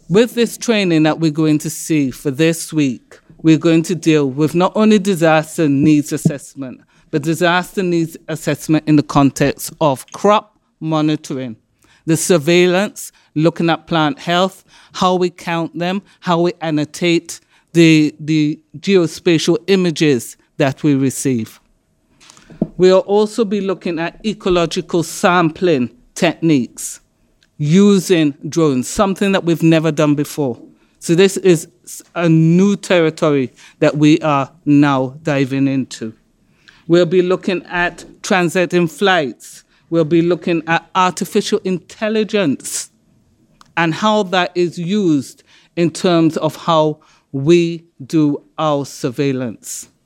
With this training that we're going to see for this week, we're going to deal with not only disaster needs assessment, but disaster needs assessment in the context of crop monitoring, the surveillance, looking at plant health, how we count them, how we annotate the geospatial images that we receive. We'll also be looking at ecological sampling techniques using drones, something that we've never done before. So this is a new territory that we are now diving into. We'll be looking at transiting flights. We'll be looking at artificial intelligence and how that is used in terms of how we do our surveillance.